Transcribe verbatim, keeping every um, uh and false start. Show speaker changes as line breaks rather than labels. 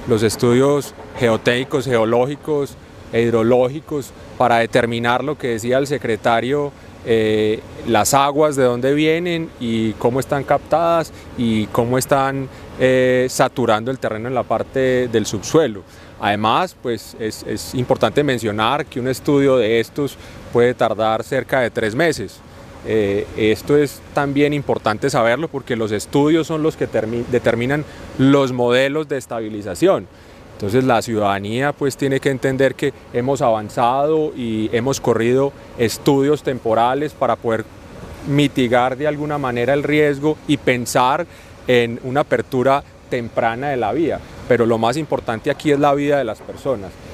los estudios geotécnicos, geológicos e hidrológicos para determinar lo que decía el secretario, eh, las aguas de dónde vienen y cómo están captadas y cómo están eh, saturando el terreno en la parte del subsuelo. Además, pues es, es importante mencionar que un estudio de estos puede tardar cerca de tres meses. Eh, esto es también importante saberlo porque los estudios son los que determinan los modelos de estabilización. Entonces la ciudadanía pues tiene que entender que hemos avanzado y hemos corrido estudios temporales para poder mitigar de alguna manera el riesgo y pensar en una apertura temprana de la vía. Pero lo más importante aquí es la vida de las personas.